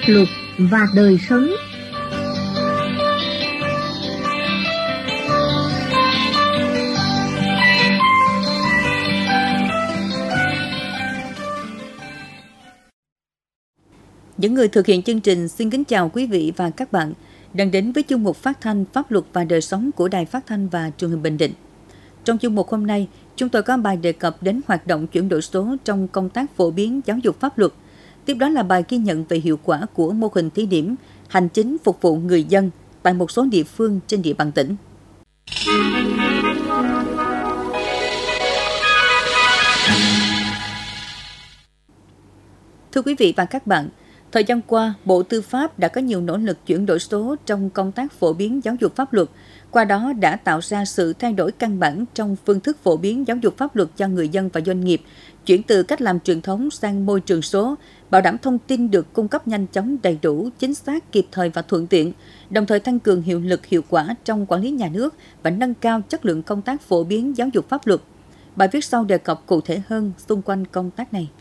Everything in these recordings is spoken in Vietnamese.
luật và đời sống. Những người thực hiện chương trình xin kính chào quý vị và các bạn đang đến với chương mục phát thanh Pháp luật và đời sống của Đài Phát thanh và Truyền hình Bình Định. Trong chương mục hôm nay, chúng tôi có bài đề cập đến hoạt động chuyển đổi số trong công tác phổ biến giáo dục pháp luật. Tiếp đó là bài ghi nhận về hiệu quả của mô hình thí điểm hành chính phục vụ người dân tại một số địa phương trên địa bàn tỉnh. Thưa quý vị và các bạn, thời gian qua, Bộ Tư pháp đã có nhiều nỗ lực chuyển đổi số trong công tác phổ biến giáo dục pháp luật, qua đó đã tạo ra sự thay đổi căn bản trong phương thức phổ biến giáo dục pháp luật cho người dân và doanh nghiệp, chuyển từ cách làm truyền thống sang môi trường số, bảo đảm thông tin được cung cấp nhanh chóng, đầy đủ, chính xác, kịp thời và thuận tiện, đồng thời tăng cường hiệu lực hiệu quả trong quản lý nhà nước và nâng cao chất lượng công tác phổ biến giáo dục pháp luật. Bài viết sau đề cập cụ thể hơn xung quanh công tác này.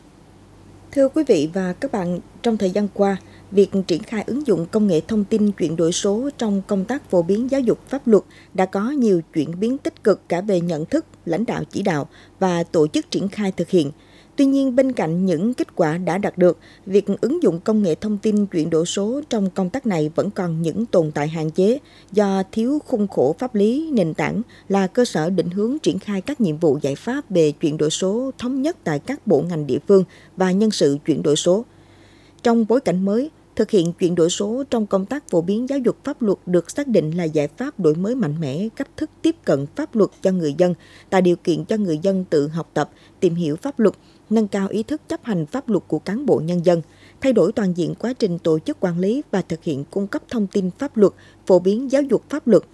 Thưa quý vị và các bạn, trong thời gian qua, việc triển khai ứng dụng công nghệ thông tin chuyển đổi số trong công tác phổ biến giáo dục pháp luật đã có nhiều chuyển biến tích cực cả về nhận thức, lãnh đạo chỉ đạo và tổ chức triển khai thực hiện. Tuy nhiên, bên cạnh những kết quả đã đạt được, việc ứng dụng công nghệ thông tin chuyển đổi số trong công tác này vẫn còn những tồn tại hạn chế do thiếu khung khổ pháp lý nền tảng là cơ sở định hướng triển khai các nhiệm vụ giải pháp về chuyển đổi số thống nhất tại các bộ ngành địa phương và nhân sự chuyển đổi số. Trong bối cảnh mới, thực hiện chuyển đổi số trong công tác phổ biến giáo dục pháp luật được xác định là giải pháp đổi mới mạnh mẽ cách thức tiếp cận pháp luật cho người dân, tạo điều kiện cho người dân tự học tập, tìm hiểu pháp luật, nâng cao ý thức chấp hành pháp luật của cán bộ nhân dân, thay đổi toàn diện quá trình tổ chức quản lý và thực hiện cung cấp thông tin pháp luật, phổ biến giáo dục pháp luật.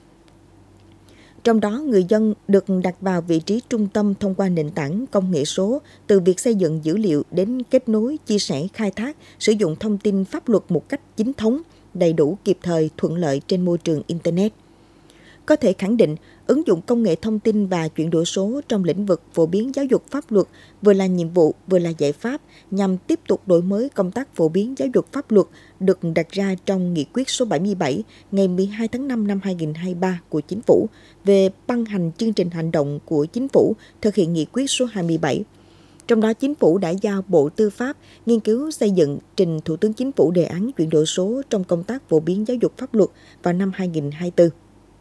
Trong đó, người dân được đặt vào vị trí trung tâm thông qua nền tảng công nghệ số, từ việc xây dựng dữ liệu đến kết nối, chia sẻ, khai thác, sử dụng thông tin pháp luật một cách chính thống, đầy đủ, kịp thời, thuận lợi trên môi trường Internet. Có thể khẳng định, ứng dụng công nghệ thông tin và chuyển đổi số trong lĩnh vực phổ biến giáo dục pháp luật vừa là nhiệm vụ, vừa là giải pháp nhằm tiếp tục đổi mới công tác phổ biến giáo dục pháp luật được đặt ra trong Nghị quyết số 77 ngày 12 tháng 5 năm 2023 của Chính phủ về ban hành chương trình hành động của Chính phủ thực hiện Nghị quyết số 27. Trong đó, Chính phủ đã giao Bộ Tư pháp nghiên cứu xây dựng trình Thủ tướng Chính phủ đề án chuyển đổi số trong công tác phổ biến giáo dục pháp luật vào năm 2024.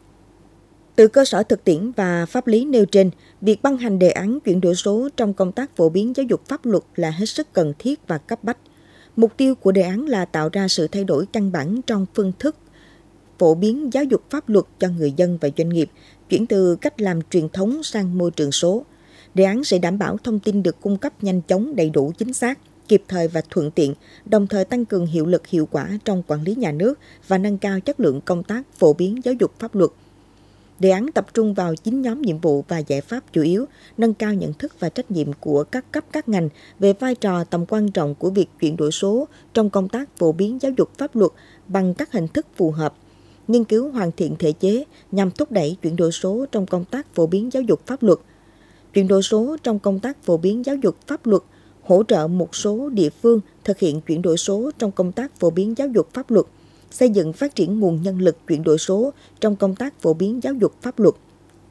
Từ cơ sở thực tiễn và pháp lý nêu trên, việc ban hành đề án chuyển đổi số trong công tác phổ biến giáo dục pháp luật là hết sức cần thiết và cấp bách. Mục tiêu của đề án là tạo ra sự thay đổi căn bản trong phương thức phổ biến giáo dục pháp luật cho người dân và doanh nghiệp, chuyển từ cách làm truyền thống sang môi trường số. Đề án sẽ đảm bảo thông tin được cung cấp nhanh chóng, đầy đủ, chính xác, kịp thời và thuận tiện, đồng thời tăng cường hiệu lực hiệu quả trong quản lý nhà nước và nâng cao chất lượng công tác phổ biến giáo dục pháp luật. Đề án tập trung vào 9 nhóm nhiệm vụ và giải pháp chủ yếu, nâng cao nhận thức và trách nhiệm của các cấp các ngành về vai trò tầm quan trọng của việc chuyển đổi số trong công tác phổ biến giáo dục pháp luật bằng các hình thức phù hợp, nghiên cứu hoàn thiện thể chế nhằm thúc đẩy chuyển đổi số trong công tác phổ biến giáo dục pháp luật. Chuyển đổi số trong công tác phổ biến giáo dục pháp luật hỗ trợ một số địa phương thực hiện chuyển đổi số trong công tác phổ biến giáo dục pháp luật, xây dựng phát triển nguồn nhân lực chuyển đổi số trong công tác phổ biến giáo dục pháp luật,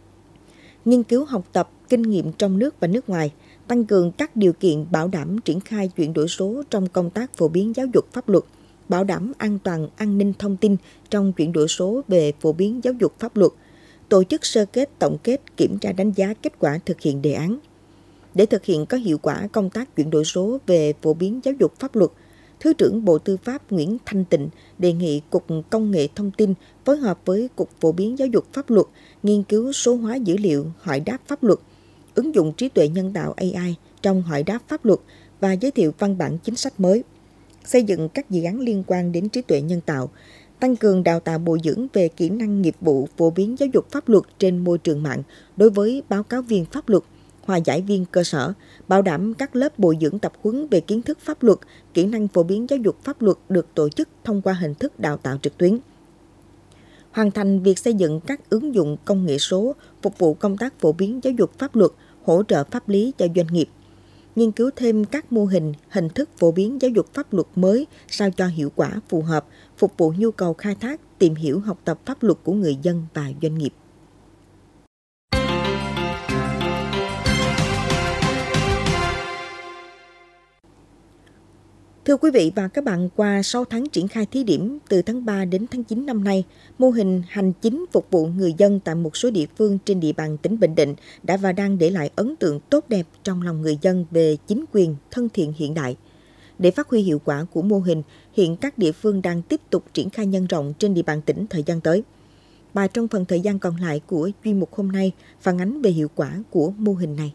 nghiên cứu học tập kinh nghiệm trong nước và nước ngoài, tăng cường các điều kiện bảo đảm triển khai chuyển đổi số trong công tác phổ biến giáo dục pháp luật, bảo đảm an toàn an ninh thông tin trong chuyển đổi số về phổ biến giáo dục pháp luật, tổ chức sơ kết, tổng kết, kiểm tra đánh giá kết quả thực hiện đề án. Để thực hiện có hiệu quả công tác chuyển đổi số về phổ biến giáo dục pháp luật, Thứ trưởng Bộ Tư pháp Nguyễn Thanh Tịnh đề nghị Cục Công nghệ Thông tin phối hợp với Cục Phổ biến Giáo dục Pháp luật nghiên cứu số hóa dữ liệu hỏi đáp pháp luật, ứng dụng trí tuệ nhân tạo AI trong hỏi đáp pháp luật và giới thiệu văn bản chính sách mới, xây dựng các dự án liên quan đến trí tuệ nhân tạo, tăng cường đào tạo bồi dưỡng về kỹ năng nghiệp vụ phổ biến giáo dục pháp luật trên môi trường mạng đối với báo cáo viên pháp luật, hòa giải viên cơ sở, bảo đảm các lớp bồi dưỡng tập huấn về kiến thức pháp luật, kỹ năng phổ biến giáo dục pháp luật được tổ chức thông qua hình thức đào tạo trực tuyến. Hoàn thành việc xây dựng các ứng dụng công nghệ số phục vụ công tác phổ biến giáo dục pháp luật, hỗ trợ pháp lý cho doanh nghiệp. nghiên cứu thêm các mô hình, hình thức phổ biến giáo dục pháp luật mới sao cho hiệu quả phù hợp, phục vụ nhu cầu khai thác, tìm hiểu học tập pháp luật của người dân và doanh nghiệp. Thưa quý vị và các bạn, qua 6 tháng triển khai thí điểm từ tháng 3 đến tháng 9 năm nay, mô hình hành chính phục vụ người dân tại một số địa phương trên địa bàn tỉnh Bình Định đã và đang để lại ấn tượng tốt đẹp trong lòng người dân về chính quyền thân thiện hiện đại. Để phát huy hiệu quả của mô hình, hiện các địa phương đang tiếp tục triển khai nhân rộng trên địa bàn tỉnh thời gian tới. Và trong phần thời gian còn lại của chuyên mục hôm nay, phản ánh về hiệu quả của mô hình này.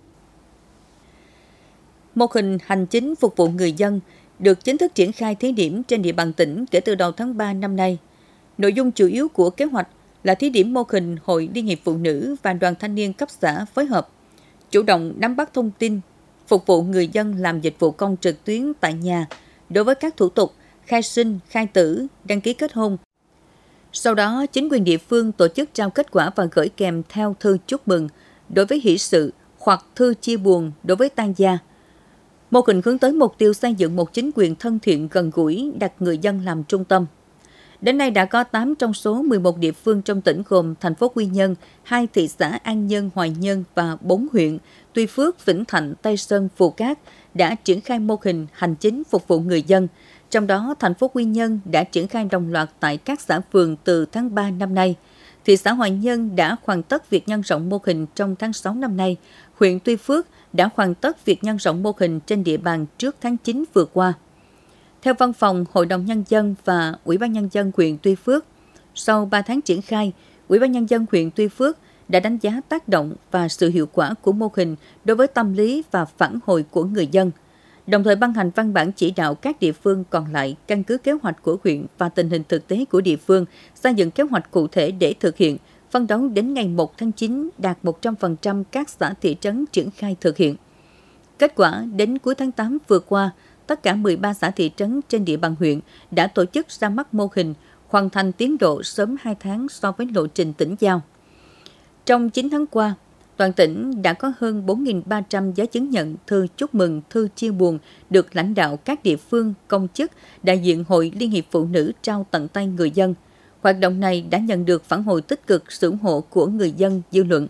Mô hình hành chính phục vụ người dân được chính thức triển khai thí điểm trên địa bàn tỉnh kể từ đầu tháng 3 năm nay. Nội dung chủ yếu của kế hoạch là thí điểm mô hình Hội Liên hiệp Phụ nữ và Đoàn Thanh niên cấp xã phối hợp, chủ động nắm bắt thông tin, phục vụ người dân làm dịch vụ công trực tuyến tại nhà đối với các thủ tục khai sinh, khai tử, đăng ký kết hôn. Sau đó, chính quyền địa phương tổ chức trao kết quả và gửi kèm theo thư chúc mừng đối với hỷ sự hoặc thư chia buồn đối với tang gia. Mô hình hướng tới mục tiêu xây dựng một chính quyền thân thiện gần gũi, đặt người dân làm trung tâm. Đến nay đã có 8 trong số 11 địa phương trong tỉnh gồm thành phố Quy Nhơn, 2 thị xã An Nhơn, Hoài Nhơn và 4 huyện Tuy Phước, Vĩnh Thạnh, Tây Sơn, Phù Cát đã triển khai mô hình hành chính phục vụ người dân. Trong đó, thành phố Quy Nhơn đã triển khai đồng loạt tại các xã phường từ tháng 3 năm nay. Thị xã Hoài Nhơn đã hoàn tất việc nhân rộng mô hình trong tháng 6 năm nay. Huyện Tuy Phước đã hoàn tất việc nhân rộng mô hình trên địa bàn trước tháng 9 vừa qua. Theo Văn phòng Hội đồng Nhân dân và Ủy ban Nhân dân huyện Tuy Phước, sau 3 tháng triển khai, Ủy ban Nhân dân huyện Tuy Phước đã đánh giá tác động và sự hiệu quả của mô hình đối với tâm lý và phản hồi của người dân, đồng thời ban hành văn bản chỉ đạo các địa phương còn lại căn cứ kế hoạch của huyện và tình hình thực tế của địa phương, xây dựng kế hoạch cụ thể để thực hiện, phấn đấu đến ngày 1 tháng 9 đạt 100% các xã thị trấn triển khai thực hiện. Kết quả, đến cuối tháng 8 vừa qua, tất cả 13 xã thị trấn trên địa bàn huyện đã tổ chức ra mắt mô hình, hoàn thành tiến độ sớm 2 tháng so với lộ trình tỉnh giao. Trong 9 tháng qua, toàn tỉnh đã có hơn 4.300 giấy chứng nhận, thư chúc mừng, thư chia buồn được lãnh đạo các địa phương, công chức, đại diện Hội Liên hiệp Phụ nữ trao tận tay người dân. Hoạt động này đã nhận được phản hồi tích cực, sự ủng hộ của người dân, dư luận.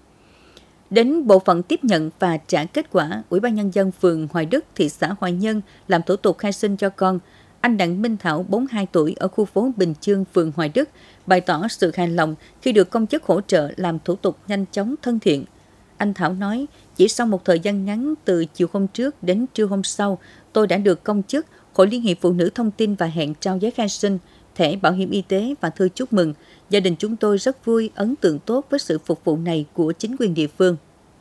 Đến bộ phận tiếp nhận và trả kết quả, Ủy ban Nhân dân phường Hoài Đức, thị xã Hoài Nhơn làm thủ tục khai sinh cho con. Anh Đặng Minh Thảo, 42 tuổi, ở khu phố Bình Chương, phường Hoài Đức, bày tỏ sự hài lòng khi được công chức hỗ trợ làm thủ tục nhanh chóng, thân thiện. Anh Thảo nói, chỉ sau một thời gian ngắn từ chiều hôm trước đến trưa hôm sau, tôi đã được công chức Hội Liên hiệp Phụ nữ thông tin và hẹn trao giấy khai sinh, thẻ bảo hiểm y tế và thư chúc mừng. Gia đình chúng tôi rất vui, ấn tượng tốt với sự phục vụ này của chính quyền địa phương.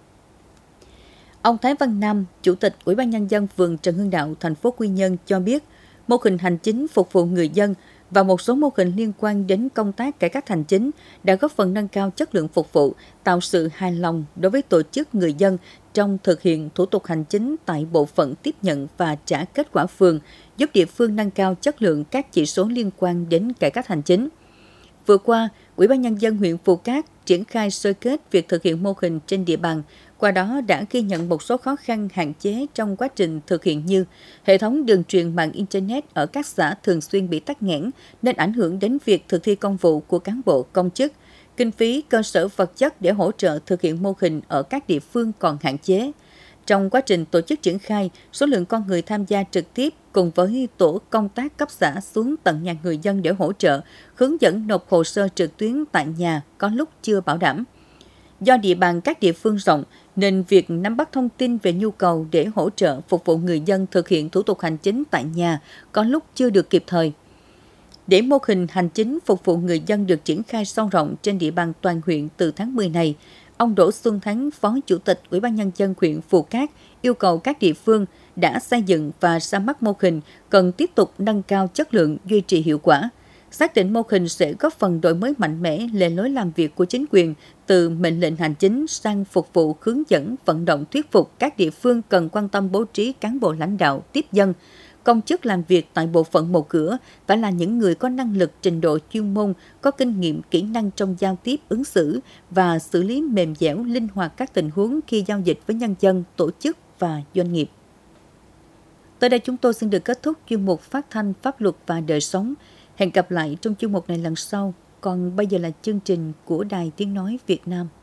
Ông Thái Văn Nam, Chủ tịch Ủy ban Nhân dân phường Trần Hưng Đạo, thành phố Quy Nhơn cho biết, mô hình hành chính phục vụ người dân và một số mô hình liên quan đến công tác cải cách hành chính đã góp phần nâng cao chất lượng phục vụ, tạo sự hài lòng đối với tổ chức người dân trong thực hiện thủ tục hành chính tại bộ phận tiếp nhận và trả kết quả phường, giúp địa phương nâng cao chất lượng các chỉ số liên quan đến cải cách hành chính. Vừa qua, Ủy ban Nhân dân huyện Phù Cát triển khai sơ kết việc thực hiện mô hình trên địa bàn, qua đó đã ghi nhận một số khó khăn hạn chế trong quá trình thực hiện như hệ thống đường truyền mạng Internet ở các xã thường xuyên bị tắc nghẽn nên ảnh hưởng đến việc thực thi công vụ của cán bộ công chức, kinh phí cơ sở vật chất để hỗ trợ thực hiện mô hình ở các địa phương còn hạn chế. Trong quá trình tổ chức triển khai, số lượng con người tham gia trực tiếp cùng với tổ công tác cấp xã xuống tận nhà người dân để hỗ trợ, hướng dẫn nộp hồ sơ trực tuyến tại nhà có lúc chưa bảo đảm. Do địa bàn các địa phương rộng, nên việc nắm bắt thông tin về nhu cầu để hỗ trợ phục vụ người dân thực hiện thủ tục hành chính tại nhà có lúc chưa được kịp thời. Để mô hình hành chính phục vụ người dân được triển khai sâu rộng trên địa bàn toàn huyện từ tháng 10 này, ông Đỗ Xuân Thắng, Phó Chủ tịch Ủy ban Nhân dân huyện Phù Cát yêu cầu các địa phương đã xây dựng và ra mắt mô hình cần tiếp tục nâng cao chất lượng, duy trì hiệu quả. Xác định mô hình sẽ góp phần đổi mới mạnh mẽ lề lối làm việc của chính quyền từ mệnh lệnh hành chính sang phục vụ, hướng dẫn, vận động thuyết phục các địa phương cần quan tâm bố trí cán bộ lãnh đạo tiếp dân. Công chức làm việc tại bộ phận một cửa phải là những người có năng lực, trình độ chuyên môn, có kinh nghiệm, kỹ năng trong giao tiếp, ứng xử và xử lý mềm dẻo, linh hoạt các tình huống khi giao dịch với nhân dân, tổ chức và doanh nghiệp. Tới đây chúng tôi xin được kết thúc chuyên mục phát thanh pháp luật và đời sống. Hẹn gặp lại trong chuyên mục này lần sau. Còn bây giờ là chương trình của Đài Tiếng Nói Việt Nam.